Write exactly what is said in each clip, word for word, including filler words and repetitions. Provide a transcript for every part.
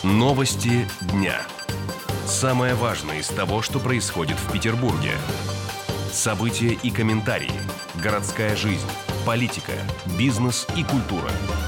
Новости дня. Самое важное из того, что происходит в Петербурге. События и комментарии. Городская жизнь, политика, бизнес и культура.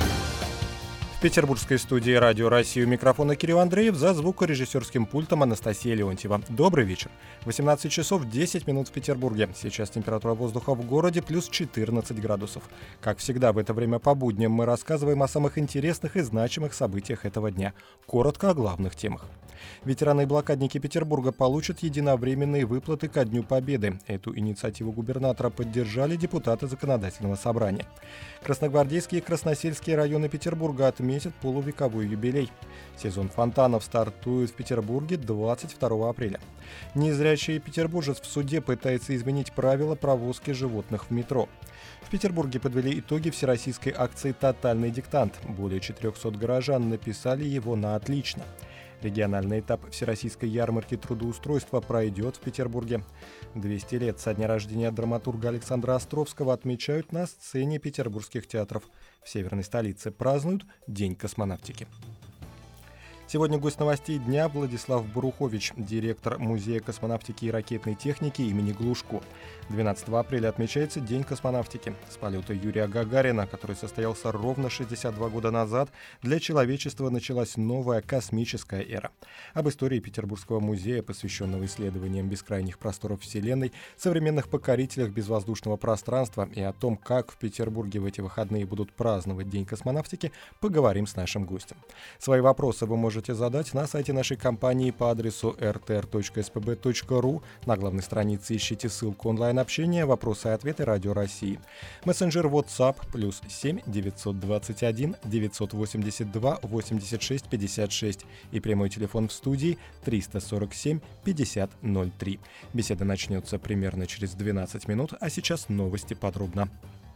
В петербургской студии «Радио России» у микрофона Кирилл Андреев, за звукорежиссерским пультом Анастасия Леонтьева. Добрый вечер. восемнадцать часов десять минут в Петербурге. Сейчас температура воздуха в городе плюс четырнадцать градусов. Как всегда в это время по будням мы рассказываем о самых интересных и значимых событиях этого дня. Коротко о главных темах. Ветераны и блокадники Петербурга получат единовременные выплаты ко Дню Победы. Эту инициативу губернатора поддержали депутаты Законодательного собрания. Красногвардейские и Красносельские районы Петербурга отметят полувековой юбилей. Сезон фонтанов стартует в Петербурге двадцать второго апреля. Незрячий петербуржец в суде пытается изменить правила провозки животных в метро. В Петербурге подвели итоги всероссийской акции «Тотальный диктант». Более четырехсот горожан написали его на отлично. Региональный этап Всероссийской ярмарки трудоустройства пройдет в Петербурге. двести лет со дня рождения драматурга Александра Островского отмечают на сцене петербургских театров. В северной столице празднуют День космонавтики. Сегодня гость новостей дня Владислав Борухович, директор Музея космонавтики и ракетной техники имени Глушко. двенадцатого апреля отмечается День космонавтики. С полета Юрия Гагарина, который состоялся ровно шестьдесят два года назад, для человечества началась новая космическая эра. Об истории Петербургского музея, посвященного исследованиям бескрайних просторов Вселенной, современных покорителях безвоздушного пространства и о том, как в Петербурге в эти выходные будут праздновать День космонавтики, поговорим с нашим гостем. Свои вопросы вы можете задать на сайте нашей компании по адресу эр тэ эр точка эс пэ бэ точка ру. На главной странице ищите ссылку онлайн-общения «Вопросы и ответы Радио России». Мессенджер WhatsApp плюс семь девятьсот двадцать один девятьсот восемьдесят два восемьдесят шесть пятьдесят шесть и прямой телефон в студии триста сорок семь пятьдесят ноль три. Беседа начнется примерно через двенадцать минут, а сейчас новости подробно.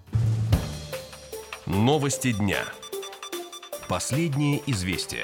Новости дня. Последние известия.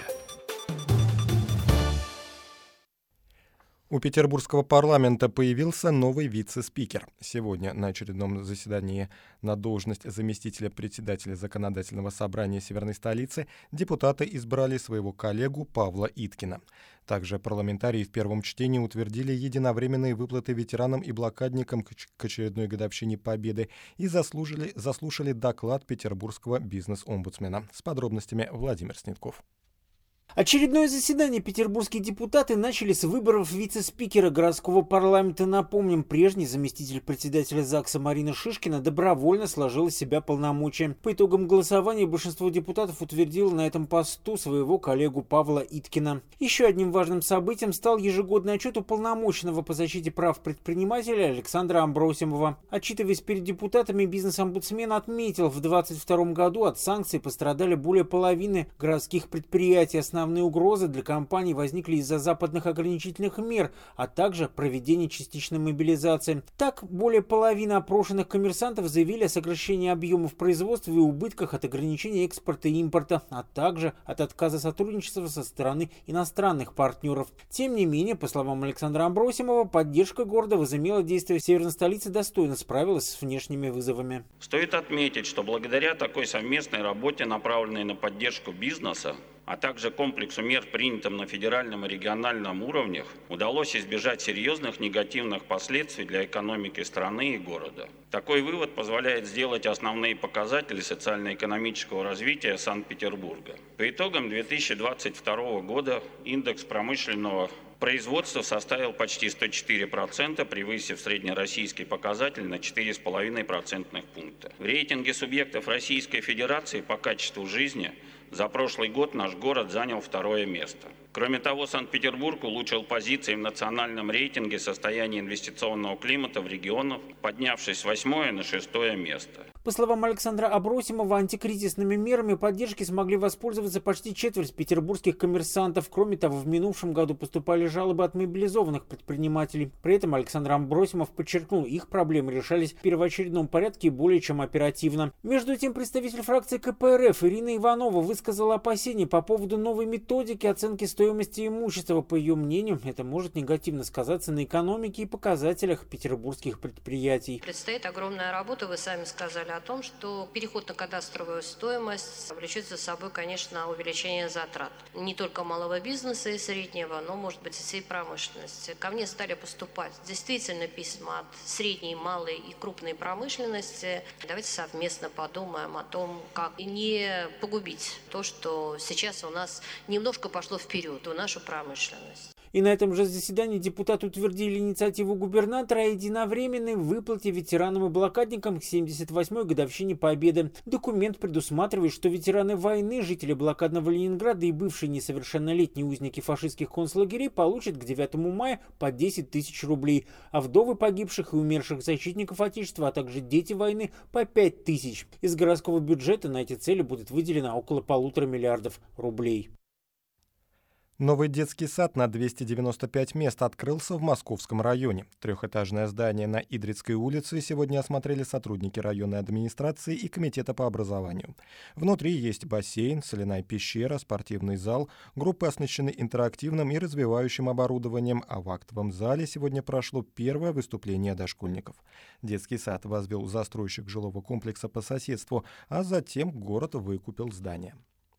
У Петербургского парламента появился новый вице-спикер. Сегодня на очередном заседании на должность заместителя председателя Законодательного собрания Северной столицы депутаты избрали своего коллегу Павла Иткина. Также парламентарии в первом чтении утвердили единовременные выплаты ветеранам и блокадникам к очередной годовщине Победы и заслушали, заслушали доклад петербургского бизнес-омбудсмена. С подробностями Владимир Снетков. Очередное заседание петербургские депутаты начали с выборов вице-спикера городского парламента. Напомним, прежний заместитель председателя ЗАГСа Марина Шишкина добровольно сложила с себя полномочия. По итогам голосования большинство депутатов утвердило на этом посту своего коллегу Павла Иткина. Еще одним важным событием стал ежегодный отчет уполномоченного по защите прав предпринимателя Александра Амбросимова. Отчитываясь перед депутатами, бизнес-омбудсмен отметил, в двадцать втором году от санкций пострадали более половины городских предприятий. Основные угрозы для компаний возникли из-за западных ограничительных мер, а также проведения частичной мобилизации. Так, более половины опрошенных коммерсантов заявили о сокращении объемов производства и убытках от ограничения экспорта и импорта, а также от отказа сотрудничества со стороны иностранных партнеров. Тем не менее, по словам Александра Амбросимова, поддержка города возымела действие в северной столице, достойно справилась с внешними вызовами. Стоит отметить, что благодаря такой совместной работе, направленной на поддержку бизнеса, а также комплексу мер, принятым на федеральном и региональном уровнях, удалось избежать серьезных негативных последствий для экономики страны и города. Такой вывод позволяет сделать основные показатели социально-экономического развития Санкт-Петербурга. По итогам две тысячи двадцать второго года индекс промышленного производства составил почти сто четыре процента, превысив среднероссийский показатель на четыре целых пять десятых процентных пункта. В рейтинге субъектов Российской Федерации по качеству жизни за прошлый год наш город занял второе место. Кроме того, Санкт-Петербург улучшил позиции в национальном рейтинге состояния инвестиционного климата в регионах, поднявшись с восьмое на шестое место. По словам Александра Абросимова, антикризисными мерами поддержки смогли воспользоваться почти четверть петербургских коммерсантов. Кроме того, в минувшем году поступали жалобы от мобилизованных предпринимателей. При этом Александр Абросимов подчеркнул, их проблемы решались в первоочередном порядке и более чем оперативно. Между тем, представитель фракции ка пэ эр эф Ирина Иванова высказала опасения по поводу новой методики оценки стоимости стоимости имущества. По ее мнению, это может негативно сказаться на экономике и показателях петербургских предприятий. Предстоит огромная работа. Вы сами сказали о том, что переход на кадастровую стоимость влечет за собой, конечно, увеличение затрат. Не только малого бизнеса и среднего, но, может быть, и всей промышленности. Ко мне стали поступать действительно письма от средней, малой и крупной промышленности. Давайте совместно подумаем о том, как не погубить то, что сейчас у нас немножко пошло вперед, в нашу промышленность. И на этом же заседании депутаты утвердили инициативу губернатора о единовременной выплате ветеранам и блокадникам к семьдесят восьмой годовщине Победы. Документ предусматривает, что ветераны войны, жители блокадного Ленинграда и бывшие несовершеннолетние узники фашистских концлагерей получат к девятому мая по десять тысяч рублей, а вдовы погибших и умерших защитников Отечества, а также дети войны по пять тысяч. Из городского бюджета на эти цели будет выделено около полутора миллиардов рублей. Новый детский сад на двести девяносто пять мест открылся в Московском районе. Трехэтажное здание на Идрицкой улице сегодня осмотрели сотрудники районной администрации и комитета по образованию. Внутри есть бассейн, соляная пещера, спортивный зал. Группы оснащены интерактивным и развивающим оборудованием, а в актовом зале сегодня прошло первое выступление дошкольников. Детский сад возвел застройщик жилого комплекса по соседству, а затем город выкупил здание.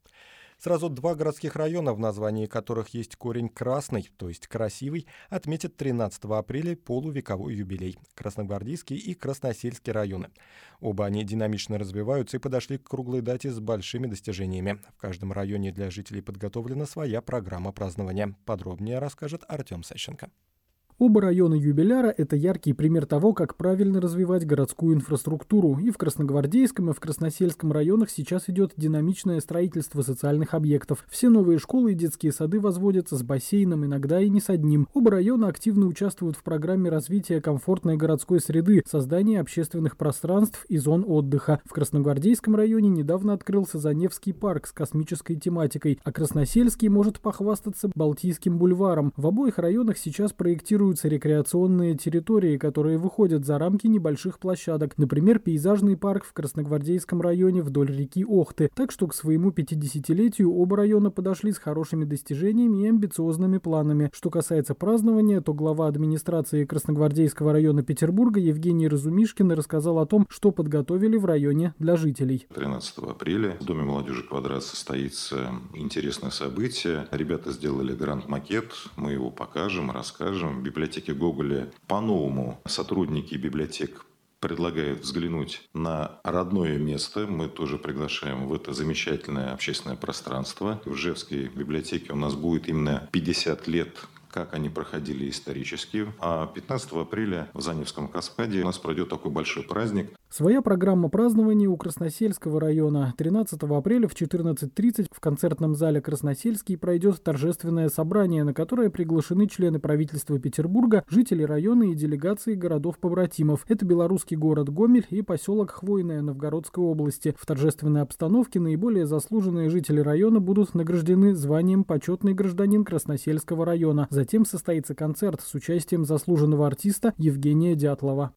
Сразу два городских района, в названии которых есть корень «красный», то есть «красивый», отметят тринадцатого апреля полувековой юбилей – Красногвардейский и Красносельский районы. Оба они динамично развиваются и подошли к круглой дате с большими достижениями. В каждом районе для жителей подготовлена своя программа празднования. Подробнее расскажет Артем Сащенко. Оба района юбиляра – это яркий пример того, как правильно развивать городскую инфраструктуру. И в Красногвардейском, и в Красносельском районах сейчас идет динамичное строительство социальных объектов. Все новые школы и детские сады возводятся с бассейном, иногда и не с одним. Оба района активно участвуют в программе развития комфортной городской среды, создания общественных пространств и зон отдыха. В Красногвардейском районе недавно открылся Заневский парк с космической тематикой, а Красносельский может похвастаться Балтийским бульваром. В обоих районах сейчас проектируют рекреационные территории, которые выходят за рамки небольших площадок. Например, пейзажный парк в Красногвардейском районе вдоль реки Охты. Так что к своему пятидесятилетию оба района подошли с хорошими достижениями и амбициозными планами. Что касается празднования, то глава администрации Красногвардейского района Петербурга Евгений Разумишкин рассказал о том, что подготовили в районе для жителей. тринадцатого апреля в Доме молодежи «Квадрат» состоится интересное событие. Ребята сделали гранд-макет, мы его покажем, расскажем. В библиотеке Гоголя по-новому сотрудники библиотек предлагают взглянуть на родное место. Мы тоже приглашаем в это замечательное общественное пространство. В Ижевской библиотеке у нас будет именно пятьдесят лет, как они проходили исторически. А пятнадцатого апреля в Заневском каскаде у нас пройдет такой большой праздник. Своя программа празднования у Красносельского района. тринадцатого апреля в четырнадцать тридцать в концертном зале «Красносельский» пройдет торжественное собрание, на которое приглашены члены правительства Петербурга, жители района и делегации городов-побратимов. Это белорусский город Гомель и поселок Хвойное Новгородской области. В торжественной обстановке наиболее заслуженные жители района будут награждены званием «Почетный гражданин Красносельского района». Затем состоится концерт с участием заслуженного артиста Евгения Дятлова.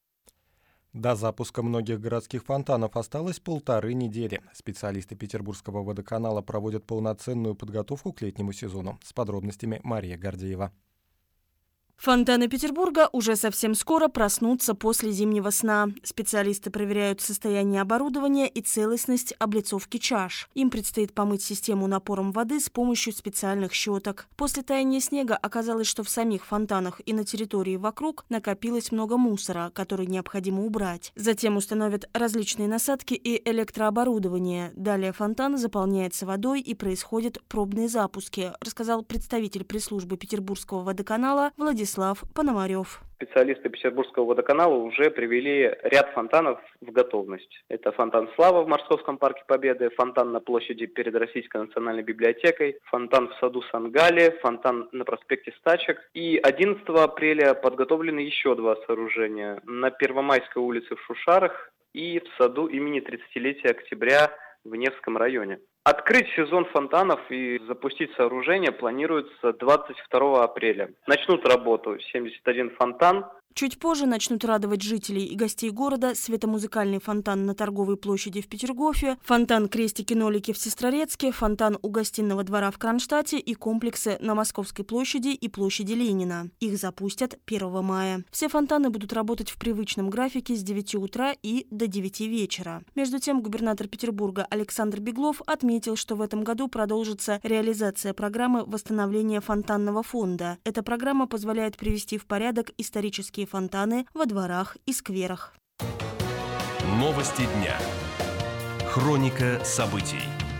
До запуска многих городских фонтанов осталось полторы недели. Специалисты Петербургского водоканала проводят полноценную подготовку к летнему сезону. С подробностями Мария Гордеева. Фонтаны Петербурга уже совсем скоро проснутся после зимнего сна. Специалисты проверяют состояние оборудования и целостность облицовки чаш. Им предстоит помыть систему напором воды с помощью специальных щеток. После таяния снега оказалось, что в самих фонтанах и на территории вокруг накопилось много мусора, который необходимо убрать. Затем установят различные насадки и электрооборудование. Далее фонтан заполняется водой и происходят пробные запуски, рассказал представитель пресс-службы Петербургского водоканала Владислав Владислав Пономарев. Специалисты Петербургского водоканала уже привели ряд фонтанов в готовность. Это фонтан «Слава» в Московском парке Победы, фонтан на площади перед Российской национальной библиотекой, фонтан в саду Сан-Гале, фонтан на проспекте Стачек. И одиннадцатого апреля подготовлены еще два сооружения на Первомайской улице в Шушарах и в саду имени тридцатилетия октября в Невском районе. Открыть сезон фонтанов и запустить сооружение планируется двадцать второго апреля. Начнут работу семьдесят один фонтан. Чуть позже начнут радовать жителей и гостей города светомузыкальный фонтан на Торговой площади в Петергофе, фонтан «Крестики-нолики» в Сестрорецке, фонтан у гостиного двора в Кронштадте и комплексы на Московской площади и площади Ленина. Их запустят первого мая. Все фонтаны будут работать в привычном графике с девяти утра и до девяти вечера. Между тем, губернатор Петербурга Александр Беглов отметил, что в этом году продолжится реализация программы восстановления фонтанного фонда. Эта программа позволяет привести в порядок исторические фонтаны во дворах и скверах. Новости дня. Хроника событий.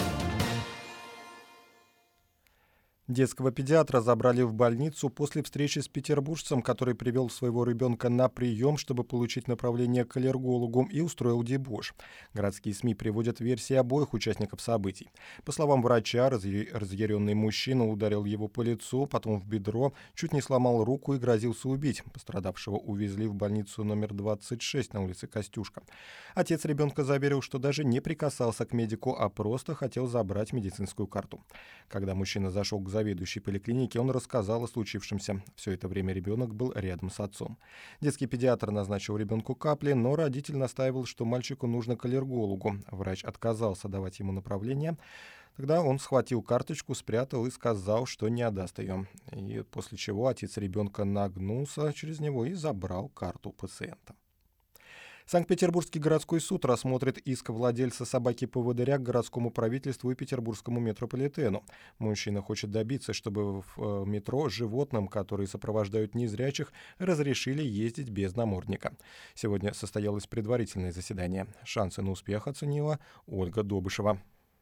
Детского педиатра забрали в больницу после встречи с петербуржцем, который привел своего ребенка на прием, чтобы получить направление к аллергологу, и устроил дебош. Городские СМИ приводят версии обоих участников событий. По словам врача, разъяренный мужчина ударил его по лицу, потом в бедро, чуть не сломал руку и грозился убить. Пострадавшего увезли в больницу номер двадцать шесть на улице Костюшка. Отец ребенка заверил, что даже не прикасался к медику, а просто хотел забрать медицинскую карту. Когда мужчина зашел к заведующей поликлиники, он рассказал о случившемся. Все это время ребенок был рядом с отцом. Детский педиатр назначил ребенку капли, но родитель настаивал, что мальчику нужно к аллергологу. Врач отказался давать ему направление. Тогда он схватил карточку, спрятал и сказал, что не отдаст ее. И после чего отец ребенка нагнулся через него и забрал карту пациента. Санкт-Петербургский городской суд рассмотрит иск владельца собаки-поводыря к городскому правительству и петербургскому метрополитену. Мужчина хочет добиться, чтобы в метро животным, которые сопровождают незрячих, разрешили ездить без намордника. Сегодня состоялось предварительное заседание. Шансы на успех оценила Ольга Добышева.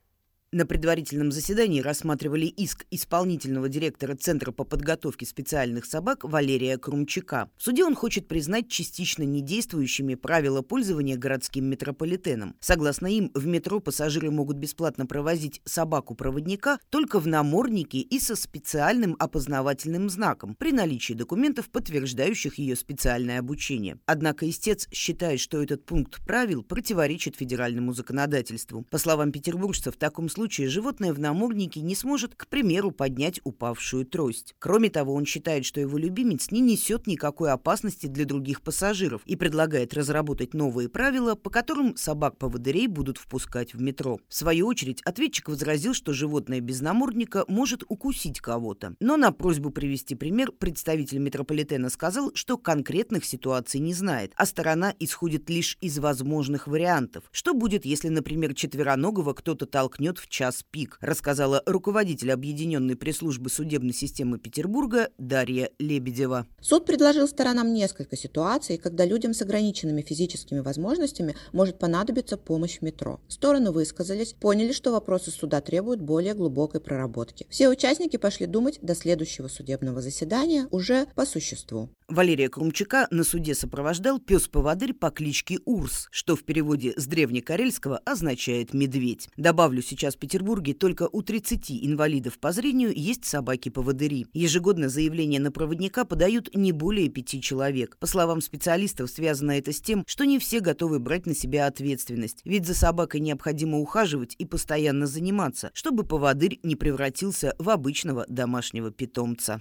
На предварительном заседании рассматривали иск исполнительного директора Центра по подготовке специальных собак Валерия Крумчака. В суде он хочет признать частично недействующими правила пользования городским метрополитеном. Согласно им, в метро пассажиры могут бесплатно провозить собаку-проводника только в наморднике и со специальным опознавательным знаком при наличии документов, подтверждающих ее специальное обучение. Однако истец считает, что этот пункт правил противоречит федеральному законодательству. По словам петербуржцев, в таком случае В случае животное в наморднике не сможет, к примеру, поднять упавшую трость. Кроме того, он считает, что его любимец не несет никакой опасности для других пассажиров и предлагает разработать новые правила, по которым собак-поводырей будут впускать в метро. В свою очередь, ответчик возразил, что животное без намордника может укусить кого-то. Но на просьбу привести пример представитель метрополитена сказал, что конкретных ситуаций не знает, а сторона исходит лишь из возможных вариантов. Что будет, если, например, четвероногого кто-то толкнет в час пик, рассказала руководитель Объединенной пресс-службы судебной системы Петербурга Дарья Лебедева. Суд предложил сторонам несколько ситуаций, когда людям с ограниченными физическими возможностями может понадобиться помощь в метро. Стороны высказались, поняли, что вопросы суда требуют более глубокой проработки. Все участники пошли думать до следующего судебного заседания уже по существу. Валерия Крумчака на суде сопровождал пес-поводырь по кличке Урс, что в переводе с древнекарельского означает «медведь». Добавлю, сейчас в Петербурге только у тридцати инвалидов по зрению есть собаки-поводыри. Ежегодно заявление на проводника подают не более пяти человек. По словам специалистов, связано это с тем, что не все готовы брать на себя ответственность. Ведь за собакой необходимо ухаживать и постоянно заниматься, чтобы поводырь не превратился в обычного домашнего питомца.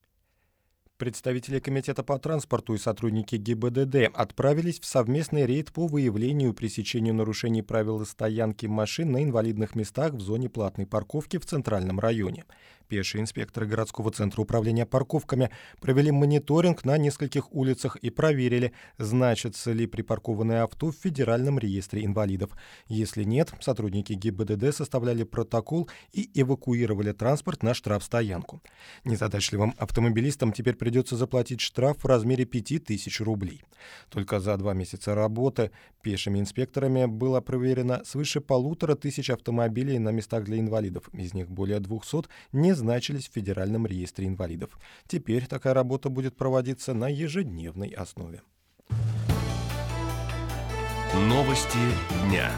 Представители Комитета по транспорту и сотрудники ГИБДД отправились в совместный рейд по выявлению и пресечению нарушений правил стоянки машин на инвалидных местах в зоне платной парковки в Центральном районе. Пешие инспекторы городского центра управления парковками провели мониторинг на нескольких улицах и проверили, значатся ли припаркованные авто в Федеральном реестре инвалидов. Если нет, сотрудники ГИБДД составляли протокол и эвакуировали транспорт на штрафстоянку. Незадачливым автомобилистам теперь придется заплатить штраф в размере пяти тысяч рублей. Только за два месяца работы пешими инспекторами было проверено свыше полутора тысяч автомобилей на местах для инвалидов. Из них более двухсот не значились в Федеральном реестре инвалидов. Теперь такая работа будет проводиться на ежедневной основе. Новости дня.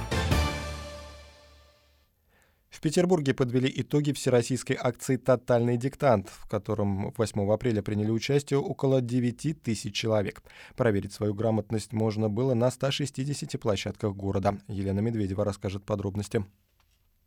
В Петербурге подвели итоги всероссийской акции «Тотальный диктант», в котором восьмого апреля приняли участие около девяти тысяч человек. Проверить свою грамотность можно было на ста шестидесяти площадках города. Елена Медведева расскажет подробности.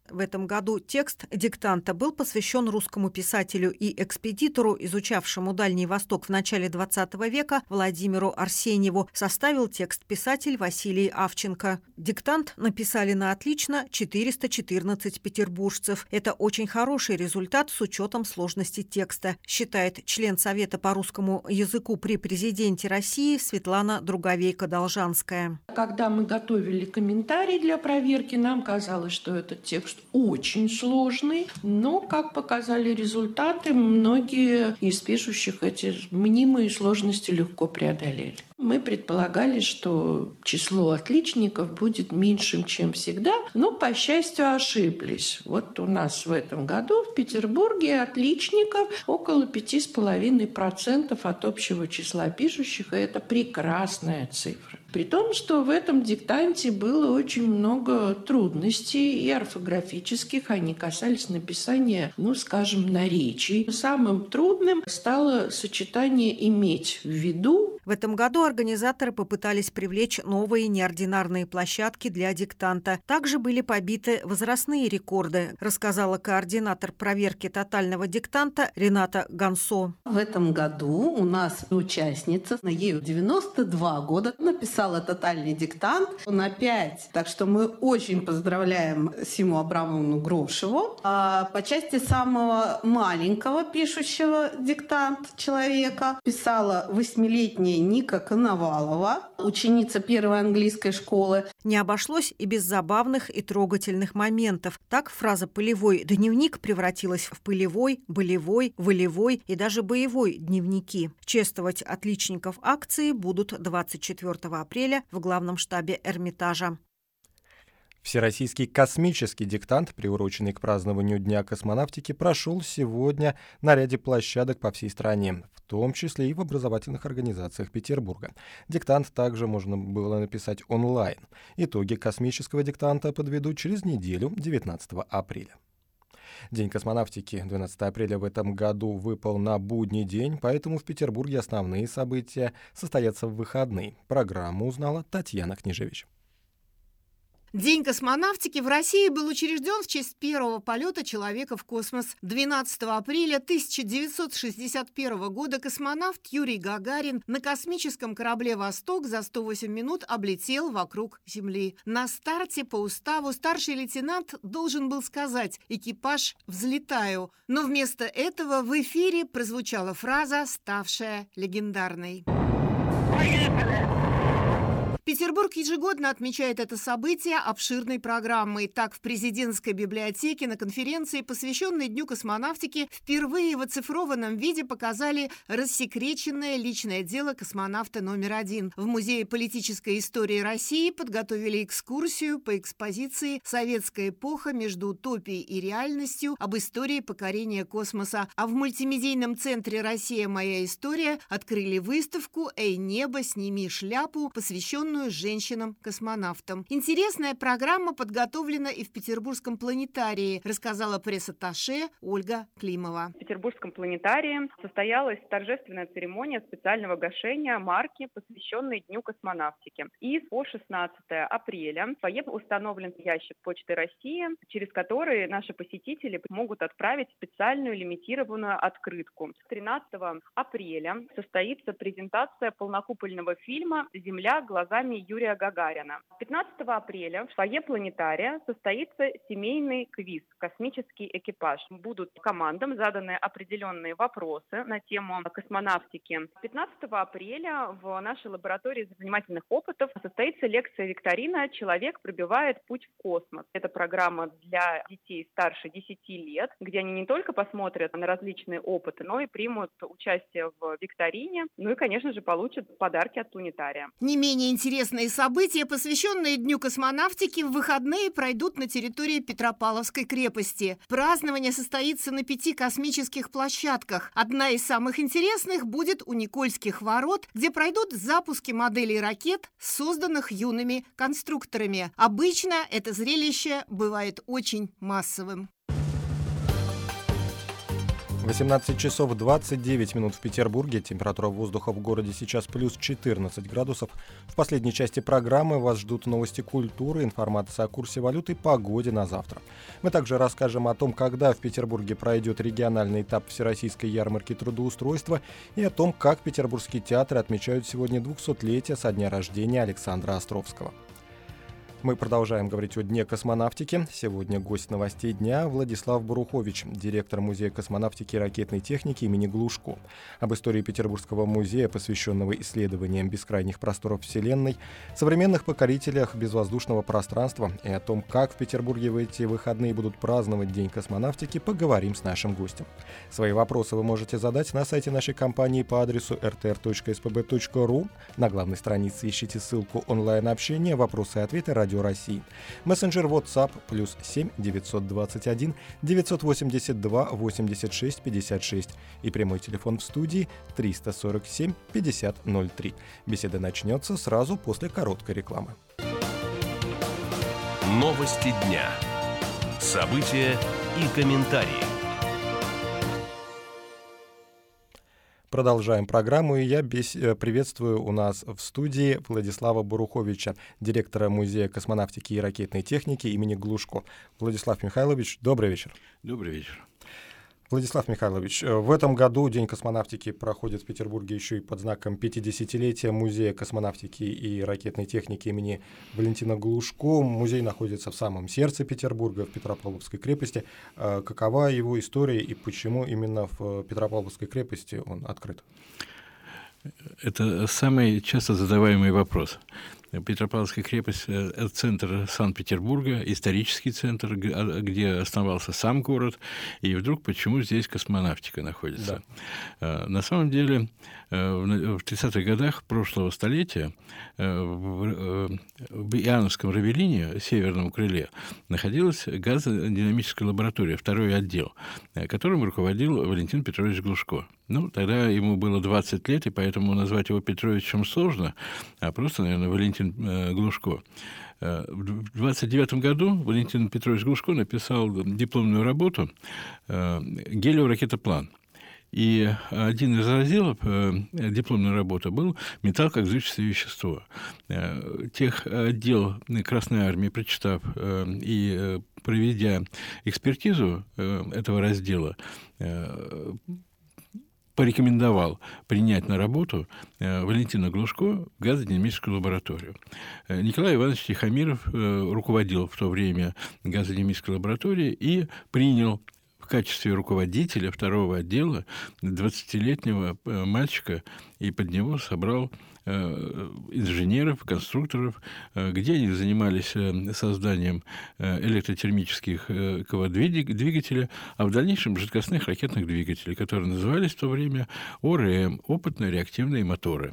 В этом году текст диктанта был посвящен русскому писателю и экспедитору, изучавшему Дальний Восток в начале двадцатого века, Владимиру Арсеньеву. Составил текст писатель Василий Авченко. Диктант написали на отлично четыреста четырнадцать петербуржцев. Это очень хороший результат с учетом сложности текста, считает член Совета по русскому языку при президенте России Светлана Друговейко-Должанская. Когда мы готовили комментарий для проверки, нам казалось, что этот текст очень сложный, но, как показали результаты, многие из пишущих эти мнимые сложности легко преодолели. Мы предполагали, что число отличников будет меньшим, чем всегда, но, по счастью, ошиблись. Вот у нас в этом году в Петербурге отличников около пяти с половиной процентов от общего числа пишущих, и это прекрасная цифра. При том, что в этом диктанте было очень много трудностей и орфографических, они касались написания, ну, скажем, наречий. Самым трудным стало сочетание «иметь в виду». В этом году организаторы попытались привлечь новые неординарные площадки для диктанта. Также были побиты возрастные рекорды, рассказала координатор проверки тотального диктанта Рената Гансо. В этом году у нас участница, ей девяносто два года, написала тотальный диктант на пять. Так что мы очень поздравляем Симу Абрамовну Грошеву. А по части самого маленького пишущего диктант человека писала восьмилетняя Ника Коновалова, ученица первой английской школы. Не обошлось и без забавных и трогательных моментов. Так фраза «полевой дневник» превратилась в пылевой, болевой, волевой и даже боевой дневники. Чествовать отличников акции будут двадцать четвёртого апреля в главном штабе Эрмитажа. Всероссийский космический диктант, приуроченный к празднованию Дня космонавтики, прошел сегодня на ряде площадок по всей стране, в том числе и в образовательных организациях Петербурга. Диктант также можно было написать онлайн. Итоги космического диктанта подведут через неделю, девятнадцатого апреля. День космонавтики двенадцатого апреля в этом году выпал на будний день, поэтому в Петербурге основные события состоятся в выходные. Программу узнала Татьяна Княжевич. День космонавтики в России был учрежден в честь первого полета человека в космос. двенадцатого апреля тысяча девятьсот шестьдесят первого года космонавт Юрий Гагарин на космическом корабле «Восток» за сто восемь минут облетел вокруг Земли. На старте по уставу старший лейтенант должен был сказать «экипаж, взлетаю», но вместо этого в эфире прозвучала фраза, ставшая легендарной. Петербург ежегодно отмечает это событие обширной программой. Так, в президентской библиотеке на конференции, посвященной Дню космонавтики, впервые в оцифрованном виде показали рассекреченное личное дело космонавта номер один. В Музее политической истории России подготовили экскурсию по экспозиции «Советская эпоха между утопией и реальностью» об истории покорения космоса. А в мультимедийном центре «Россия. Моя история» открыли выставку «Эй, небо, сними шляпу», посвященную женщинам-космонавтам. Интересная программа подготовлена и в Петербургском планетарии, рассказала пресс-атташе Ольга Климова. В Петербургском планетарии состоялась торжественная церемония специального гашения марки, посвященной Дню космонавтики. И по шестнадцатого апреля в фойе установлен ящик Почты России, через который наши посетители могут отправить специальную лимитированную открытку. тринадцатого апреля состоится презентация полнокупольного фильма «Земля глазами Юрия Гагарина». пятнадцатого апреля в фойе планетария состоится семейный квиз «Космический экипаж». Будут командам заданы определенные вопросы на тему космонавтики. пятнадцатого апреля в нашей лаборатории занимательных опытов состоится лекция-викторина «Человек пробивает путь в космос». Это программа для детей старше десяти лет, где они не только посмотрят на различные опыты, но и примут участие в викторине, ну и, конечно же, получат подарки от планетария. Не менее интересные события, посвященные Дню космонавтики, в выходные пройдут на территории Петропавловской крепости. Празднование состоится на пяти космических площадках. Одна из самых интересных будет у Никольских ворот, где пройдут запуски моделей ракет, созданных юными конструкторами. Обычно это зрелище бывает очень массовым. восемнадцать часов двадцать девять минут в Петербурге. Температура воздуха в городе сейчас плюс четырнадцать градусов. В последней части программы вас ждут новости культуры, информация о курсе валюты и погоде на завтра. Мы также расскажем о том, когда в Петербурге пройдет региональный этап Всероссийской ярмарки трудоустройства и о том, как петербургские театры отмечают сегодня двухсотлетие со дня рождения Александра Островского. Мы продолжаем говорить о Дне космонавтики. Сегодня гость новостей дня Владислав Борухович, директор Музея космонавтики и ракетной техники имени Глушко. Об истории Петербургского музея, посвященного исследованиям бескрайних просторов Вселенной, современных покорителях безвоздушного пространства и о том, как в Петербурге в эти выходные будут праздновать День космонавтики, поговорим с нашим гостем. Свои вопросы вы можете задать на сайте нашей компании по адресу эр тэ эр точка эс пэ бэ точка ру. На главной странице ищите ссылку онлайн-общения, вопросы и ответы «Радио России». Мессенджер WhatsApp плюс семь девятьсот двадцать один девятьсот восемьдесят два восемьдесят шесть пятьдесят шесть и прямой телефон в студии триста сорок семь пятьдесят ноль три. Беседа начнется сразу после короткой рекламы. Новости дня. События и комментарии. Продолжаем программу, и я бес... приветствую у нас в студии Владислава Боруховича, директора Музея космонавтики и ракетной техники имени Глушко. Владислав Михайлович, добрый вечер. Добрый вечер. Владислав Михайлович, в этом году День космонавтики проходит в Петербурге еще и под знаком пятидесятилетия Музея космонавтики и ракетной техники имени Валентина Глушко. Музей находится в самом сердце Петербурга, в Петропавловской крепости. Какова его история и почему именно в Петропавловской крепости он открыт? Это самый часто задаваемый вопрос. Петропавловская крепость – это центр Санкт-Петербурга, исторический центр, где основался сам город, и вдруг почему здесь космонавтика находится. Да. На самом деле, в тридцатых годах прошлого столетия в Иоанновском Равелине, северном крыле, находилась газодинамическая лаборатория, второй отдел, которым руководил Валентин Петрович Глушко. Ну, тогда ему было двадцать лет, и поэтому назвать его Петровичем сложно, а просто, наверное, Валентин э, Глушко. Э, в двадцать девятом году Валентин Петрович Глушко написал дипломную работу э, «Гелиоракетоплан». И один из разделов э, дипломной работы был «Металл как взрывчатое вещество». Э, тех отдел Красной Армии, прочитав э, и э, проведя экспертизу э, этого раздела, э, порекомендовал принять на работу э, Валентина Глушко в газодинамическую лабораторию. Э, Николай Иванович Тихомиров э, руководил в то время газодинамической лабораторией и принял в качестве руководителя второго отдела двадцатилетнего э, мальчика и под него собрал инженеров, конструкторов, где они занимались созданием электротермических двигателей, а в дальнейшем жидкостных ракетных двигателей, которые назывались в то время о эр эм, опытные реактивные моторы.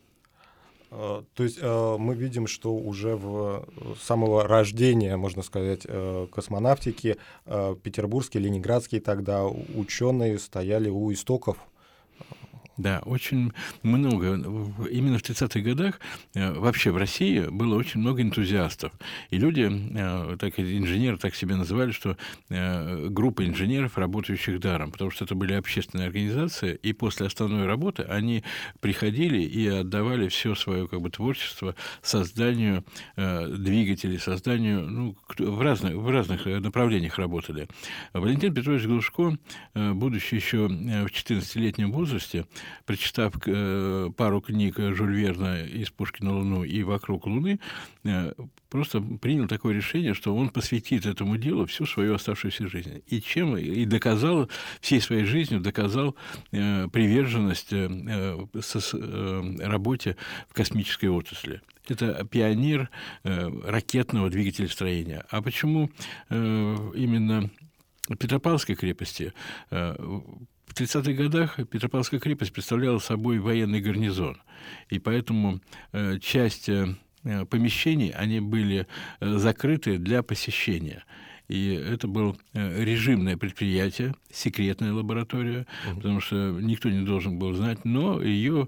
То есть мы видим, что уже в самого рождения, можно сказать, космонавтики петербургские, ленинградские тогда ученые стояли у истоков. Да, очень много. Именно в тридцатых годах вообще в России было очень много энтузиастов. И люди, так инженеры так себя называли, что группа инженеров, работающих даром, потому что это были общественные организации, и после основной работы они приходили и отдавали все свое как бы, творчество созданию двигателей, созданию, ну, в разных, в разных направлениях работали. Валентин Петрович Глушко, будучи еще в четырнадцатилетнем возрасте, прочитав э, пару книг Жюль Верна «Из пушки на Луну» и «Вокруг Луны», э, просто принял такое решение, что он посвятит этому делу всю свою оставшуюся жизнь. И чем и доказал, всей своей жизнью доказал э, приверженность э, со, э, работе в космической отрасли. Это пионер э, ракетного двигателестроения. А почему э, именно в Петропавловской крепости? Э, В тридцатых годах Петропавловская крепость представляла собой военный гарнизон, и поэтому э, часть э, помещений они были э, закрыты для посещения. И это было режимное предприятие, секретная лаборатория, uh-huh. потому что никто не должен был знать, но ее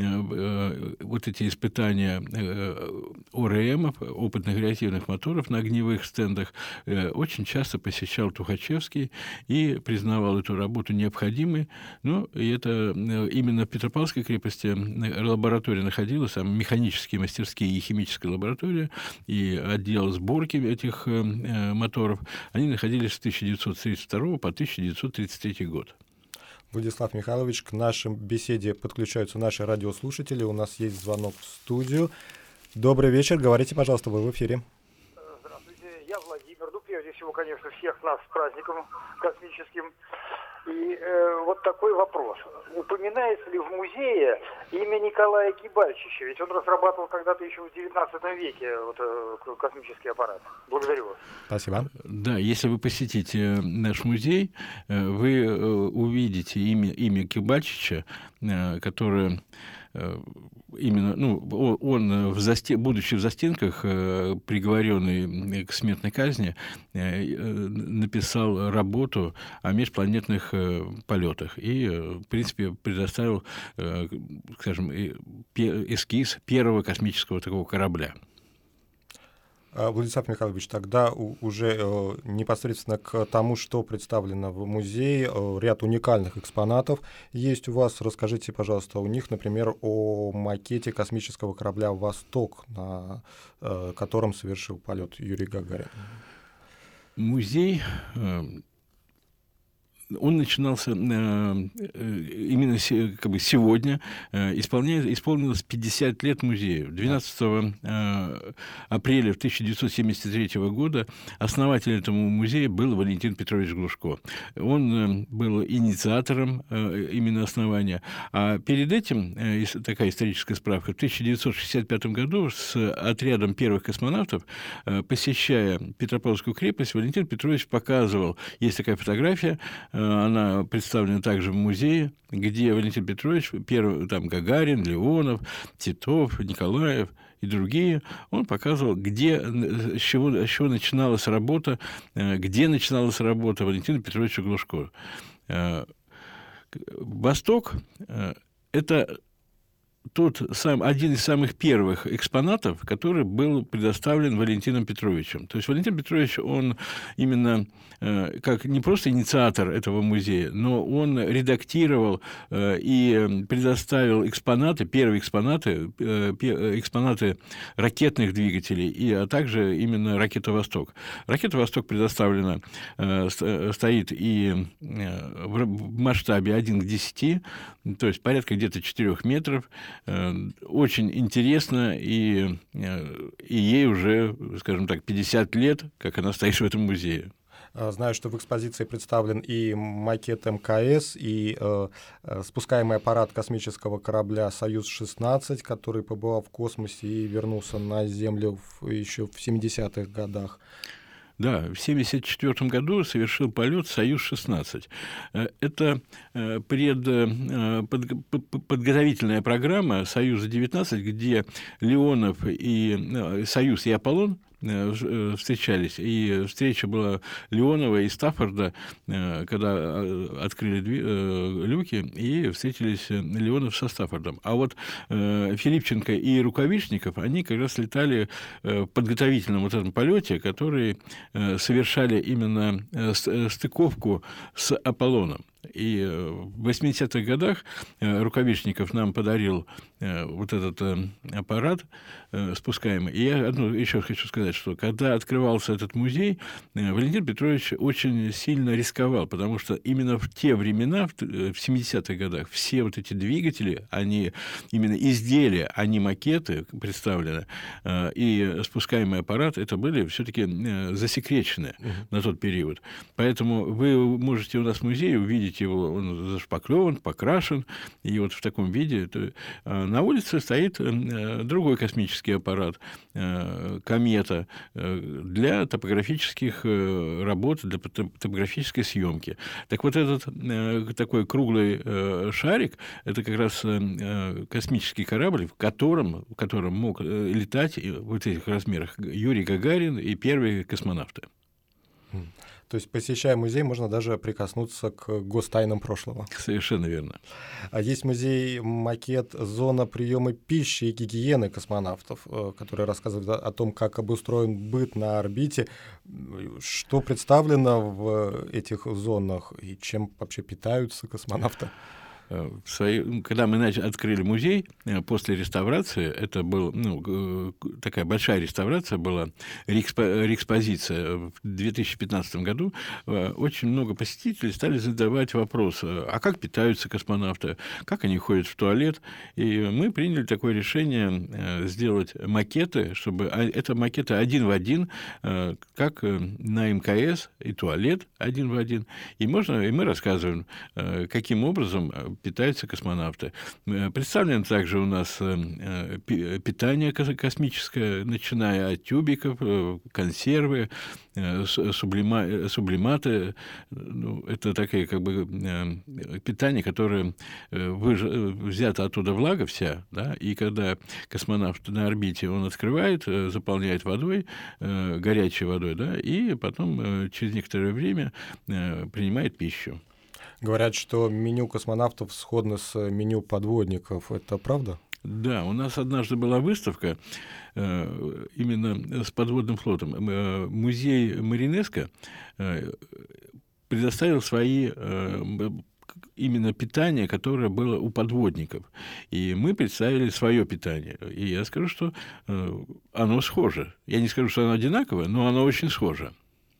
вот эти испытания о эр эм, опытных реактивных моторов на огневых стендах, очень часто посещал Тухачевский и признавал эту работу необходимой. Ну, и это именно в Петропавловской крепости лаборатория находилась, там механические мастерские и химическая лаборатория, и отдел сборки этих моторов, они находились с тысяча девятьсот тридцать второго по тысяча девятьсот тридцать третий год. Владислав Михайлович, к нашей беседе подключаются наши радиослушатели. У нас есть звонок в студию. Добрый вечер. Говорите, пожалуйста, вы в эфире. Здравствуйте. Я Владимир. Ну, прежде всего, конечно, всех нас с праздником космическим. И э, вот такой вопрос. Упоминается ли в музее имя Николая Кибальчича? Ведь он разрабатывал когда-то еще в девятнадцатом веке вот, э, космический аппарат. Благодарю вас. Спасибо. Да, если вы посетите наш музей, вы увидите имя, имя Кибальчича, которое... Именно, ну, он, в засте... будучи в застенках, приговоренный к смертной казни, написал работу о межпланетных полетах и, в принципе, предоставил, скажем, эскиз первого космического такого корабля. Владислав Михайлович, тогда уже э, непосредственно к тому, что представлено в музее, э, ряд уникальных экспонатов есть у вас. Расскажите, пожалуйста, у них, например, о макете космического корабля «Восток», на э, котором совершил полет Юрий Гагарин. Музей... Э... Он начинался э, именно се, как бы сегодня, э, исполнилось пятьдесят лет музею. двенадцатого апреля тысяча девятьсот семьдесят третьего года основателем этого музея был Валентин Петрович Глушко. Он э, был инициатором э, именно основания. А перед этим, э, такая историческая справка, в тысяча девятьсот шестьдесят пятом году с отрядом первых космонавтов, э, посещая Петропавловскую крепость, Валентин Петрович показывал, есть такая фотография, она представлена также в музее, где Валентин Петрович, первый, там Гагарин, Леонов, Титов, Николаев и другие, он показывал, где, с чего, с чего начиналась работа, где начиналась работа Валентина Петровича Глушко. «Восток» — это тот сам, один из самых первых экспонатов, который был предоставлен Валентином Петровичем. То есть Валентин Петрович, он именно э, как не просто инициатор этого музея, но он редактировал э, и предоставил экспонаты, первые экспонаты, э, экспонаты ракетных двигателей, и, а также именно ракета «Восток». Ракета «Восток» предоставлена, э, стоит и э, в масштабе один к десяти, то есть порядка где-то четырёх метров. Очень интересно, и, и ей уже, скажем так, пятьдесят лет, как она стоит в этом музее. Знаю, что в экспозиции представлен и макет эм ка эс, и э, спускаемый аппарат космического корабля «Союз-шестнадцать», который побывал в космосе и вернулся на Землю в, еще в семидесятых годах. Да, в семьдесят четвёртом году совершил полет «Союз-шестнадцать». Это пред, под, подготовительная программа «Союза-девятнадцать», где Леонов и «Союз» и «Аполлон встречались, и встреча была Леонова и Стаффорда, когда открыли люки, и встретились Леонов со Стаффордом. А вот Филипченко и Рукавишников, они как раз летали в подготовительном вот этом полете, который совершали именно стыковку с Аполлоном. И в восьмидесятых годах Рукавишников нам подарил вот этот аппарат спускаемый. И я одну еще хочу сказать, что когда открывался этот музей, Валентин Петрович очень сильно рисковал, потому что именно в те времена, в семидесятых годах, все вот эти двигатели, они именно изделия, а не макеты представлены, и спускаемый аппарат, это были все-таки засекречены uh-huh. на тот период. Поэтому вы можете у нас в музее увидеть его, он зашпаклеван, покрашен, и вот в таком виде. На улице стоит другой космический аппарат, «Комета», для топографических работ, для топографической съемки. Так вот этот такой круглый шарик, это как раз космический корабль, в котором, в котором мог летать в этих размерах Юрий Гагарин и первые космонавты. То есть, посещая музей, можно даже прикоснуться к гостайнам прошлого. Совершенно верно. А есть музей-макет «Зона приема пищи и гигиены космонавтов», который рассказывает о том, как обустроен быт на орбите, что представлено в этих зонах и чем вообще питаются космонавты. В своей, когда мы начали, открыли музей после реставрации, это была ну, такая большая реставрация была, реэкспозиция в две тысячи пятнадцатом году, очень много посетителей стали задавать вопрос, а как питаются космонавты, как они ходят в туалет, и мы приняли такое решение сделать макеты, чтобы это макеты один в один, как на эм ка эс и туалет один в один, и можно, и мы рассказываем, каким образом питаются космонавты. Представлено также у нас питание космическое, начиная от тюбиков, консервы, сублима, сублиматы. Ну, это такие как бы питание, которое выж... взято оттуда влага вся, да, и когда космонавт на орбите, он открывает, заполняет водой, горячей водой, да, и потом через некоторое время принимает пищу. Говорят, что меню космонавтов сходно с меню подводников. Это правда? Да, у нас однажды была выставка э, именно с подводным флотом. Э, музей Маринеско э, предоставил свои э, именно питание, которое было у подводников. И мы представили свое питание. И я скажу, что э, оно схоже. Я не скажу, что оно одинаковое, но оно очень схоже.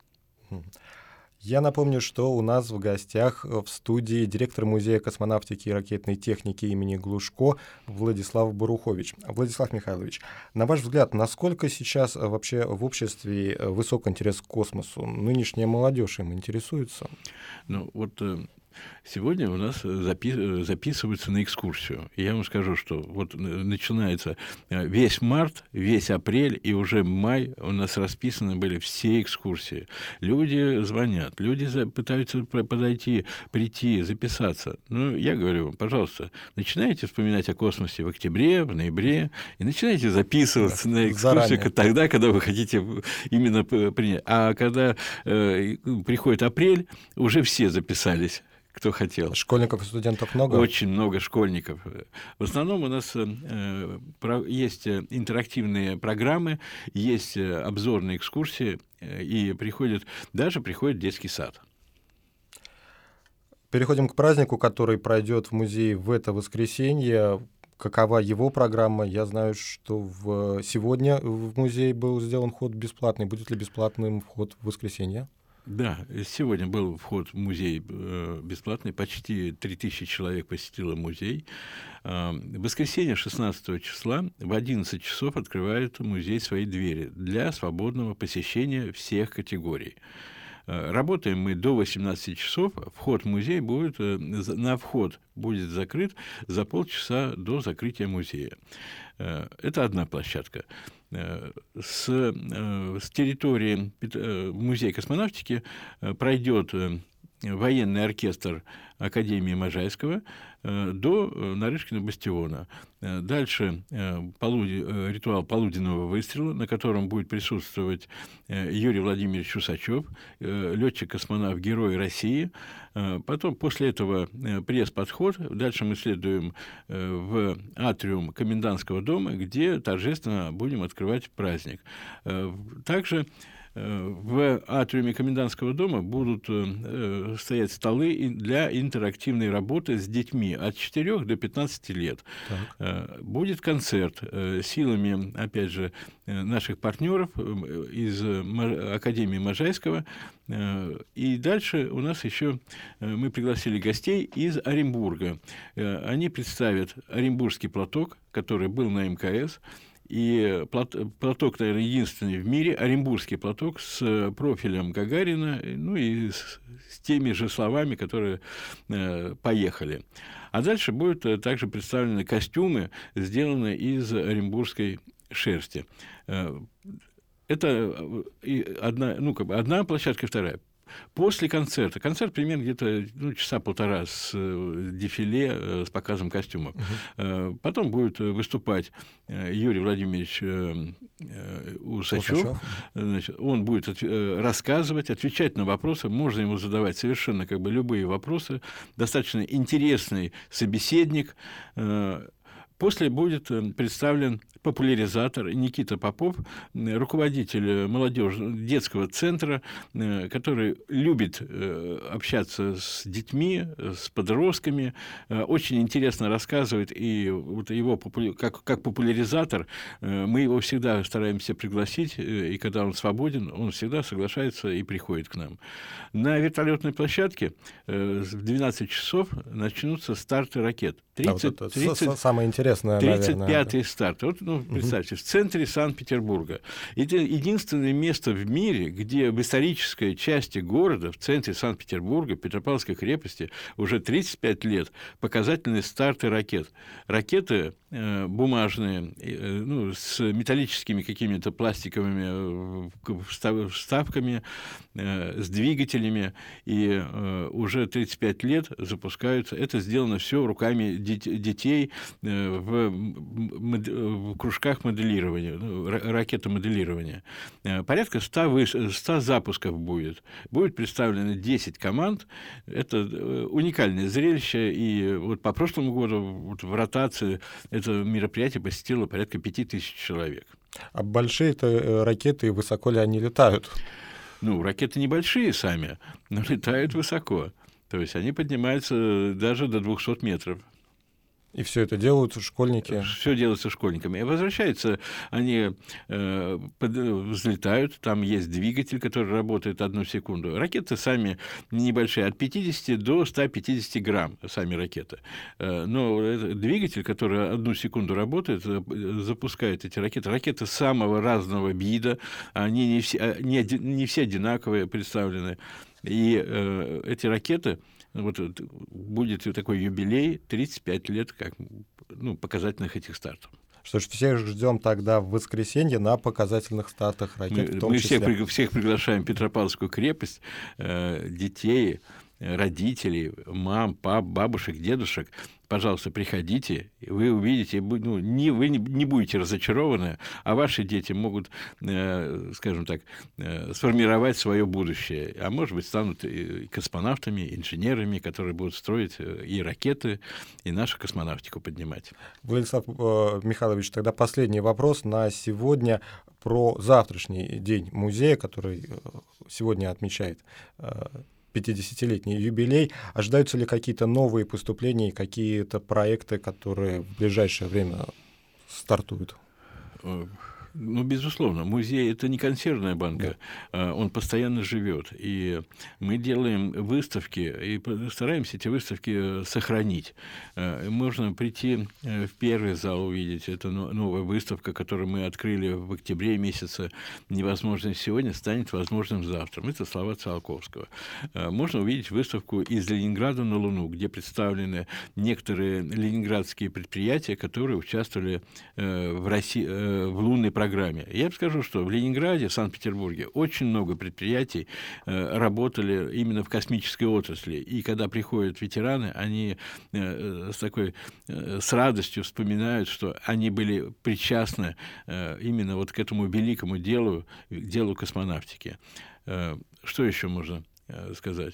Я напомню, что у нас в гостях в студии директор Музея космонавтики и ракетной техники имени Глушко Владислав Борухович. Владислав Михайлович, на ваш взгляд, насколько сейчас вообще в обществе высок интерес к космосу? Нынешняя молодежь им интересуется? Ну, вот... Сегодня у нас запи- записываются на экскурсию. И я вам скажу, что вот начинается весь март, весь апрель и уже май у нас расписаны были все экскурсии. Люди звонят, люди пытаются подойти, прийти, записаться. Ну, я говорю, пожалуйста, начинайте вспоминать о космосе в октябре, в ноябре, и начинайте записываться да, на экскурсию заранее. Тогда, когда вы хотите именно принять. А когда э, приходит апрель, уже все записались. Кто хотел. Школьников и студентов много? Очень много школьников. В основном у нас э, про, есть интерактивные программы, есть обзорные экскурсии, э, и приходит, даже приходит детский сад. Переходим к празднику, который пройдет в музее в это воскресенье. Какова его программа? Я знаю, что в... сегодня в музей был сделан вход бесплатный. Будет ли бесплатным вход в воскресенье? Да, сегодня был вход в музей бесплатный, почти три тысячи человек посетило музей. В воскресенье шестнадцатого числа в одиннадцать часов открывает музей свои двери для свободного посещения всех категорий. Работаем мы до восемнадцати часов, вход в музей будет, на вход будет закрыт за полчаса до закрытия музея. Это одна площадка. С, с территории Музея космонавтики пройдет военный оркестр Академии Можайского до Нарышкина бастиона. Дальше полуди, ритуал полуденного выстрела, на котором будет присутствовать Юрий Владимирович Усачев, летчик-космонавт, герой России. Потом, после этого, пресс-подход. Дальше мы следуем в атриум комендантского дома, где торжественно будем открывать праздник. Также в атриуме комендантского дома будут э, стоять столы для интерактивной работы с детьми от четырёх до пятнадцати лет. Э, будет концерт э, силами, опять же, наших партнеров э, из Академии Можайского. Э, и дальше у нас еще э, мы пригласили гостей из Оренбурга. Э, они представят Оренбургский платок, который был на эм ка эс. И платок, наверное, единственный в мире, оренбургский платок с профилем Гагарина, ну и с, с теми же словами, которые э, «поехали». А дальше будут также представлены костюмы, сделанные из оренбургской шерсти. Это одна, ну, как бы одна площадка, вторая. После концерта, концерт примерно где-то ну, часа полтора с дефиле, с показом костюмов. Uh-huh. Потом будет выступать Юрий Владимирович Усачев. Усачев. Значит, он будет рассказывать, отвечать на вопросы. Можно ему задавать совершенно как бы любые вопросы. Достаточно интересный собеседник. После будет представлен популяризатор Никита Попов, руководитель молодежного детского центра, который любит общаться с детьми, с подростками, очень интересно рассказывает, и вот его как, как популяризатор мы его всегда стараемся пригласить, и когда он свободен, он всегда соглашается и приходит к нам. На вертолетной площадке в двенадцать часов начнутся старты ракет. тридцать, а вот это тридцать, самое интересное, тридцать пятый наверное. Старт. Вот, ну, представьте, угу. в центре Санкт-Петербурга. Это единственное место в мире, где в исторической части города, в центре Санкт-Петербурга, Петропавловской крепости, уже тридцать пять лет показательные старты ракет. Ракеты э, бумажные, э, ну, с металлическими какими-то пластиковыми вставками, э, с двигателями, и э, уже тридцать пять лет запускаются. Это сделано все руками детей в, в кружках моделирования, ракетомоделирования. Порядка ста, выш... ста запусков будет. Будет представлено десять команд. Это уникальное зрелище. И вот по прошлому году вот в ротации это мероприятие посетило порядка пяти тысяч человек. А большие-то ракеты, высоко ли они летают? Ну, ракеты небольшие сами, но летают высоко. То есть они поднимаются даже до двухсот метров. И все это делают школьники? Все делается школьниками. И возвращаются, они э, под, взлетают, там есть двигатель, который работает одну секунду. Ракеты сами небольшие, от пятидесяти до ста пятидесяти грамм сами ракеты. Э, но двигатель, который одну секунду работает, запускает эти ракеты. Ракеты самого разного вида, они не все, не, не все одинаковые представлены. И э, эти ракеты... Вот будет такой юбилей, тридцать пять лет как, ну, показательных этих стартов. Что ж, всех ждем тогда в воскресенье на показательных стартах ракет. Мы, в том мы числе. Всех, всех приглашаем в Петропавловскую крепость, э, детей, родителей, мам, пап, бабушек, дедушек. Пожалуйста, приходите, вы увидите, ну, не, вы не будете разочарованы, а ваши дети могут, э, скажем так, э, сформировать свое будущее. А может быть, станут и космонавтами, инженерами, которые будут строить и ракеты, и нашу космонавтику поднимать. Владислав э, Михайлович, тогда последний вопрос на сегодня про завтрашний день музея, который сегодня отмечает э, пятидесятилетний юбилей. Ожидаются ли какие-то новые поступления, какие-то проекты, которые в ближайшее время стартуют? Ну, безусловно, музей – это не консервная банка, да. Он постоянно живет. И мы делаем выставки, и стараемся эти выставки сохранить. Можно прийти в первый зал, увидеть. Это новая выставка, которую мы открыли в октябре месяце. Невозможно сегодня станет возможным завтра. Это слова Циолковского. Можно увидеть выставку «Из Ленинграда на Луну», где представлены некоторые ленинградские предприятия, которые участвовали в, России, в лунной программе. программе. Я бы скажу, что в Ленинграде, в Санкт-Петербурге очень много предприятий э, работали именно в космической отрасли. И когда приходят ветераны, они э, с такой э, с радостью вспоминают, что они были причастны э, именно вот к этому великому делу, делу космонавтики. Э, что еще можно э, сказать?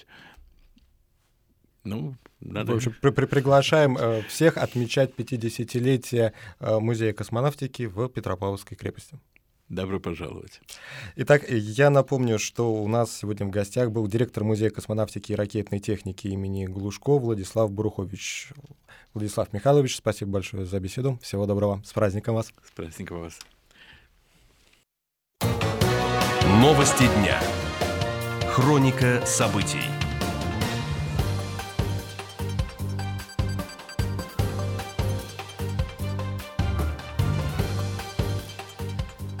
Ну, надо... В общем, при при приглашаем э, всех отмечать пятидесятилетие э, Музея космонавтики в Петропавловской крепости. Добро пожаловать. Итак, я напомню, что у нас сегодня в гостях был директор Музея космонавтики и ракетной техники имени Глушко Владислав Борухович. Владислав Михайлович, спасибо большое за беседу. Всего доброго. С праздником вас. С праздником вас. Новости дня. Хроника событий.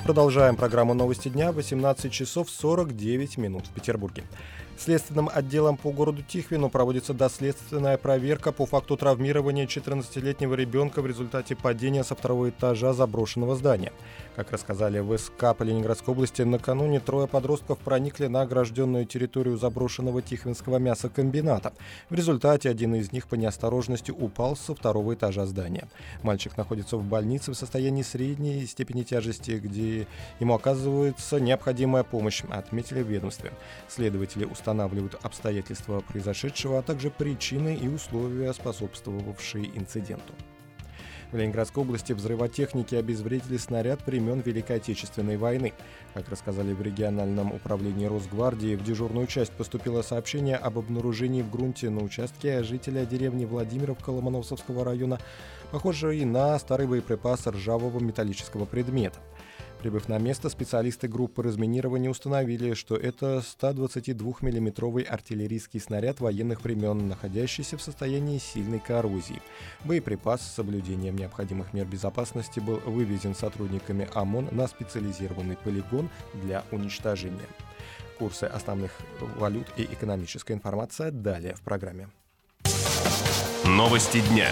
Продолжаем программу «Новости дня». восемнадцать часов сорок девять минут в Петербурге. Следственным отделом по городу Тихвину проводится доследственная проверка по факту травмирования четырнадцатилетнего ребенка в результате падения со второго этажа заброшенного здания. Как рассказали в СК по Ленинградской области, накануне трое подростков проникли на огражденную территорию заброшенного Тихвинского мясокомбината. В результате один из них по неосторожности упал со второго этажа здания. Мальчик находится в больнице в состоянии средней степени тяжести, где ему оказывается необходимая помощь, отметили в ведомстве. Следователи устанавливают обстоятельства произошедшего, а также причины и условия, способствовавшие инциденту. В Ленинградской области взрывотехники обезвредили снаряд времен Великой Отечественной войны. Как рассказали в региональном управлении Росгвардии, в дежурную часть поступило сообщение об обнаружении в грунте на участке жителя деревни Владимиров Коломоносовского района, похожий на старый боеприпас ржавого металлического предмета. Прибыв на место, специалисты группы разминирования установили, что это сто двадцатидвухмиллиметровый артиллерийский снаряд военных времен, находящийся в состоянии сильной коррозии. Боеприпас с соблюдением необходимых мер безопасности был вывезен сотрудниками ОМОН на специализированный полигон для уничтожения. Курсы основных валют и экономическая информация далее в программе. Новости дня.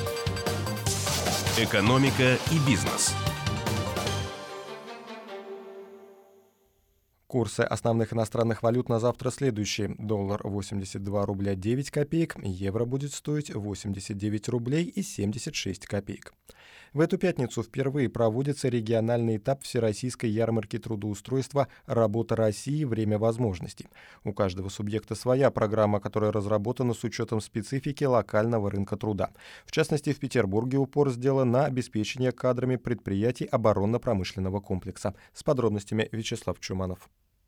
Экономика и бизнес. Курсы основных иностранных валют на завтра следующие. Доллар восемьдесят два рубля девять копеек, евро будет стоить восемьдесят девять рублей и семьдесят шесть копеек. В эту пятницу впервые проводится региональный этап Всероссийской ярмарки трудоустройства «Работа России. Время возможностей». У каждого субъекта своя программа, которая разработана с учетом специфики локального рынка труда. В частности, в Петербурге упор сделан на обеспечение кадрами предприятий оборонно-промышленного комплекса. С подробностями Вячеслав Чуманов.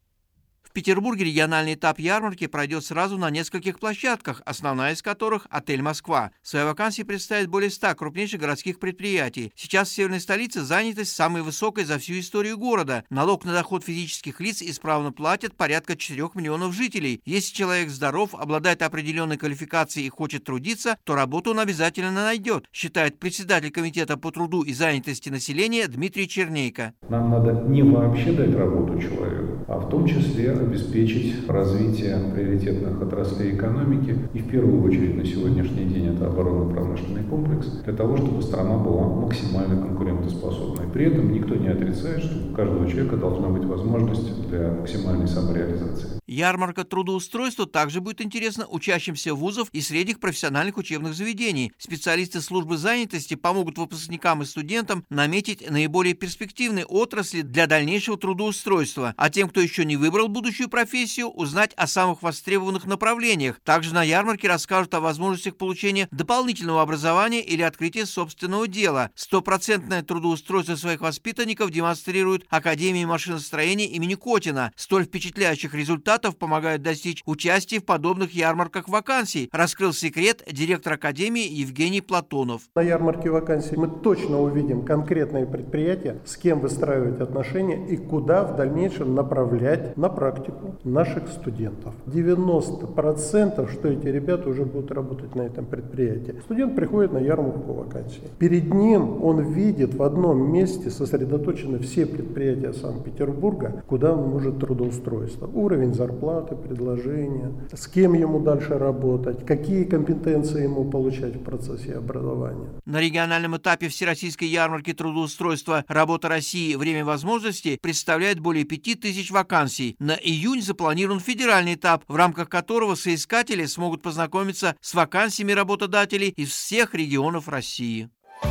В Петербурге региональный этап ярмарки пройдет сразу на нескольких площадках, основная из которых – отель «Москва». Свои вакансии представит более ста крупнейших городских предприятий. Сейчас в северной столице занятость самой высокой за всю историю города. Налог на доход физических лиц исправно платят порядка четырёх миллионов жителей. Если человек здоров, обладает определенной квалификацией и хочет трудиться, то работу он обязательно найдет, считает председатель комитета по труду и занятости населения Дмитрий Чернейко. Нам надо не вообще дать работу человеку, а в том числе обеспечить развитие приоритетных отраслей экономики, и в первую очередь на сегодняшний день это оборонно-промышленный комплекс, для того, чтобы страна была максимально конкурентоспособной. При этом никто не отрицает, что у каждого человека должна быть возможность для максимальной самореализации. Ярмарка трудоустройства также будет интересна учащимся вузов и средних профессиональных учебных заведений. Специалисты службы занятости помогут выпускникам и студентам наметить наиболее перспективные отрасли для дальнейшего трудоустройства, а тем, кто еще не выбрал будущую профессию, узнать о самых востребованных направлениях. Также на ярмарке расскажут о возможностях получения дополнительного образования или открытия собственного дела. Стопроцентное трудоустройство своих воспитанников демонстрирует Академия машиностроения имени Котина. Столь впечатляющих результатов помогают достичь участия в подобных ярмарках вакансий, раскрыл секрет директор Академии Евгений Платонов. На ярмарке вакансий мы точно увидим конкретные предприятия, с кем выстраивать отношения и куда в дальнейшем направлять на практику наших студентов. девяносто процентов, что эти ребята уже будут работать на этом предприятии. Студент приходит на ярмарку вакансий. Перед ним он видит в одном месте сосредоточены все предприятия Санкт-Петербурга, куда он может трудоустройство. Уровень зарплаты, предложения, с кем ему дальше работать, какие компетенции ему получать в процессе образования. На региональном этапе Всероссийской ярмарки трудоустройства «Работа России. Время возможностей» представляет более пяти тысяч вакансий. На июнь запланирован федеральный этап, в рамках которого соискатели смогут познакомиться с вакансиями работодателей из всех регионов России.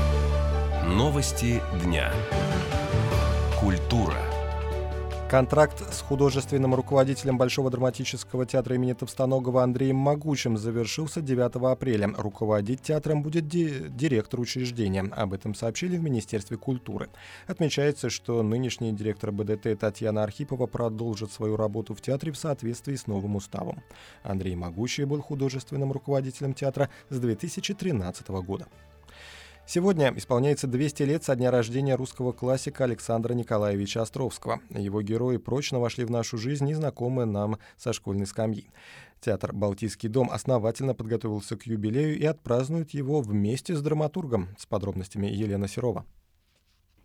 Новости дня. Культура. Контракт с художественным руководителем Большого драматического театра имени Товстоногова Андреем Могучим завершился девятого апреля. Руководить театром будет ди- директор учреждения. Об этом сообщили в Министерстве культуры. Отмечается, что нынешний директор БДТ Татьяна Архипова продолжит свою работу в театре в соответствии с новым уставом. Андрей Могучий был художественным руководителем театра с две тысячи тринадцатого года. Сегодня исполняется двести лет со дня рождения русского классика Александра Николаевича Островского. Его герои прочно вошли в нашу жизнь, незнакомые нам со школьной скамьи. Театр «Балтийский дом» основательно подготовился к юбилею и отпразднует его вместе с драматургом. С подробностями Елена Серова.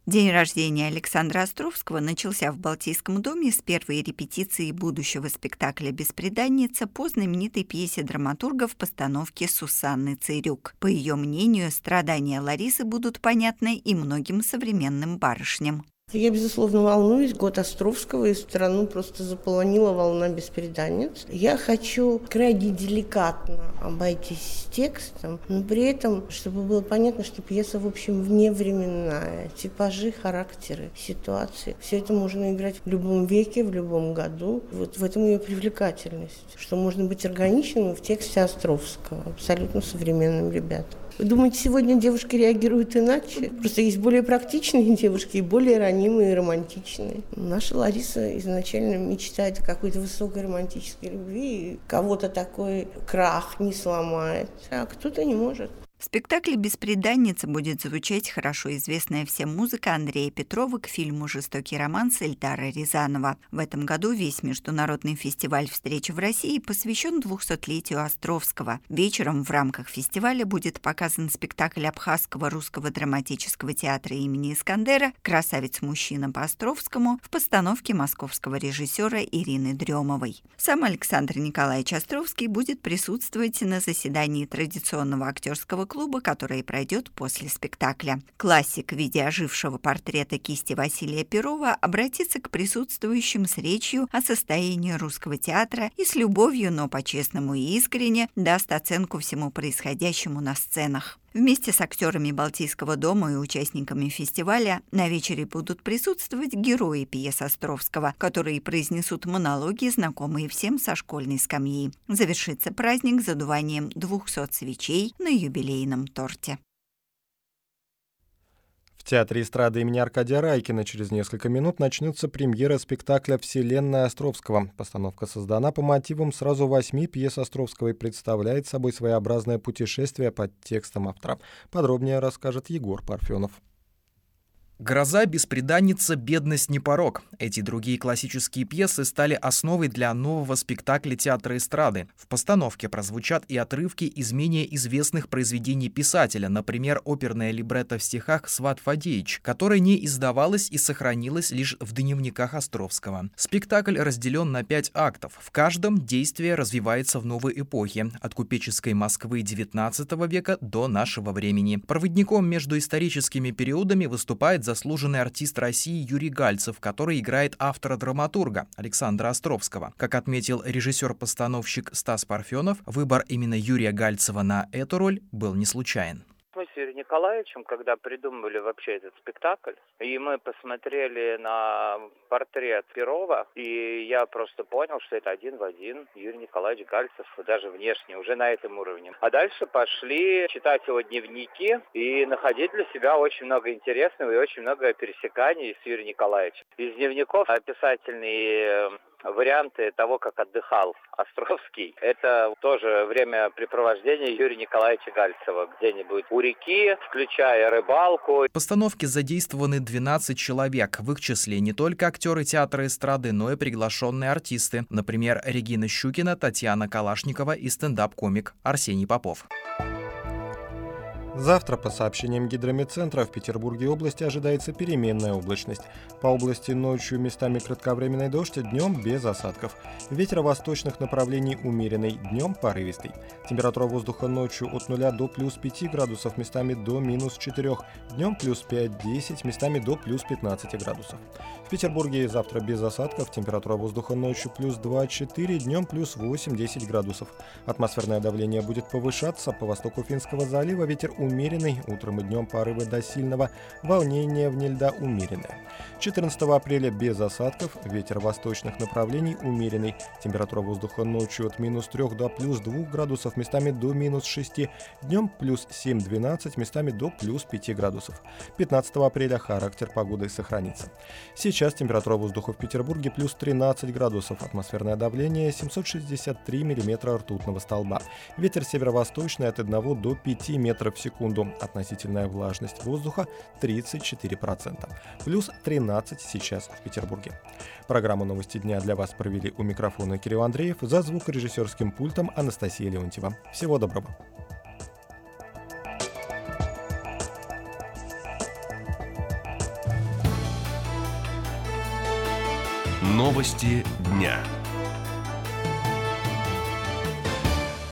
День рождения Александра Островского начался в Балтийском доме с первой репетиции будущего спектакля «Бесприданница» по знаменитой пьесе драматурга в постановке Сусанны Цирюк. По ее мнению, страдания Ларисы будут понятны и многим современным барышням. Я, безусловно, волнуюсь. Год Островского, и страну просто заполонила волна бесприданниц. Я хочу крайне деликатно обойтись с текстом, но при этом, чтобы было понятно, что пьеса, в общем, вневременная. Типажи, характеры, ситуации. Все это можно играть в любом веке, в любом году. Вот в этом ее привлекательность, что можно быть органичным в тексте Островского, абсолютно современным ребятам. Вы думаете, сегодня девушки реагируют иначе? Просто есть более практичные девушки и более ранимые и романтичные. Наша Лариса изначально мечтает о какой-то высокой романтической любви. И кого-то такой крах не сломает, а кто-то не может. В спектакле «Бесприданница» будет звучать хорошо известная всем музыка Андрея Петрова к фильму «Жестокий романс» Эльдара Рязанова. В этом году весь международный фестиваль «Встреча в России» посвящен двухсотлетию Островского. Вечером в рамках фестиваля будет показан спектакль Абхазского русского драматического театра имени Искандера «Красавец-мужчина» по Островскому в постановке московского режиссера Ирины Дремовой. Сам Александр Николаевич Островский будет присутствовать на заседании традиционного актерского клуба, который пройдет после спектакля. Классик в виде ожившего портрета кисти Василия Перова обратится к присутствующим с речью о состоянии русского театра и с любовью, но по-честному и искренне даст оценку всему происходящему на сценах. Вместе с актерами Балтийского дома и участниками фестиваля на вечере будут присутствовать герои пьес Островского, которые произнесут монологи, знакомые всем со школьной скамьи. Завершится праздник задуванием двухсот свечей на юбилейном торте. В Театре эстрады имени Аркадия Райкина через несколько минут начнется премьера спектакля «Вселенная Островского». Постановка создана по мотивам сразу восьми пьес Островского и представляет собой своеобразное путешествие под текстом автора. Подробнее расскажет Егор Парфенов. «Гроза», «Бесприданница», «Бедность не порок». Эти другие классические пьесы стали основой для нового спектакля Театра эстрады. В постановке прозвучат и отрывки из менее известных произведений писателя, например, оперное либретто в стихах «Сват Фадеич», которое не издавалось и сохранилось лишь в дневниках Островского. Спектакль разделен на пять актов. В каждом действие развивается в новой эпохе, от купеческой Москвы девятнадцатого века до нашего времени. Проводником между историческими периодами выступает заслуженный артист России Юрий Гальцев, который играет автора-драматурга Александра Островского. Как отметил режиссер-постановщик Стас Парфенов, выбор именно Юрия Гальцева на эту роль был не случайен. Мы с Юрием Николаевичем, когда придумывали вообще этот спектакль, и мы посмотрели на портрет Перова, и я просто понял, что это один в один Юрий Николаевич Гальцев, даже внешне, уже на этом уровне. А дальше пошли читать его дневники и находить для себя очень много интересного и очень много пересеканий с Юрием Николаевичем. Из дневников описательные варианты того, как отдыхал Островский. Это тоже времяпрепровождение Юрия Николаевича Гальцева где-нибудь у реки, включая рыбалку. В постановке задействованы двенадцать человек. В их числе не только актеры театра эстрады, но и приглашенные артисты. Например, Регина Щукина, Татьяна Калашникова и стендап-комик Арсений Попов. Завтра, по сообщениям Гидромедцентра, в Петербурге и области ожидается переменная облачность. По области ночью местами кратковременный дождь, днем без осадков. Ветер восточных направлений умеренный, днем порывистый. Температура воздуха ночью от нуля до плюс пяти градусов, местами до минус четырёх. Днем плюс пять-десять, местами до плюс пятнадцати градусов. В Петербурге завтра без осадков, температура воздуха ночью плюс два-четыре, днем плюс восемь-десять градусов. Атмосферное давление будет повышаться, по востоку Финского залива ветер умеренный, утром и днем порывы до сильного, волнение вне льда умеренное. четырнадцатого апреля без осадков, ветер восточных направлений умеренный, температура воздуха ночью от минус трех до плюс двух градусов, местами до минус шести, днем плюс семь-двенадцать, местами до плюс пяти градусов. пятнадцатого апреля характер погоды сохранится. Сейчас температура воздуха в Петербурге плюс тринадцать градусов, атмосферное давление семьсот шестьдесят три миллиметра ртутного столба. Ветер северо-восточный от одного до пяти метров в секунду. Относительная влажность воздуха тридцать четыре процента. Плюс тринадцать сейчас в Петербурге. Программу «Новости дня» для вас провели у микрофона Кирилл Андреев, за звукорежиссерским пультом Анастасия Леонтьева. Всего доброго. Новости дня.